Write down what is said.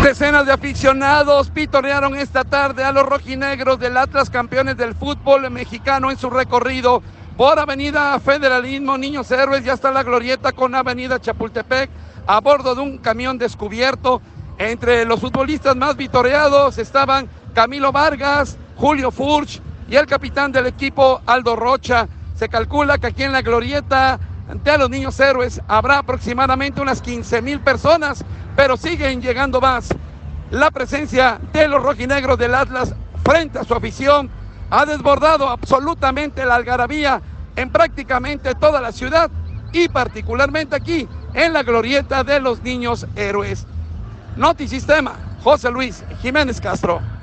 Decenas de aficionados pitorearon esta tarde a los rojinegros del Atlas, campeones del fútbol mexicano, en su recorrido por Avenida Federalismo, Niños Héroes y hasta la glorieta con Avenida Chapultepec, a bordo de un camión descubierto. Entre los futbolistas más vitoreados estaban Camilo Vargas, Julio Furch y el capitán del equipo, Aldo Rocha. Se calcula que aquí en la glorieta de los Niños Héroes habrá aproximadamente unas 15,000 personas, pero siguen llegando más. La presencia de los rojinegros del Atlas frente a su afición ha desbordado absolutamente la algarabía en prácticamente toda la ciudad y particularmente aquí en la glorieta de los Niños Héroes. Notisistema, José Luis Jiménez Castro.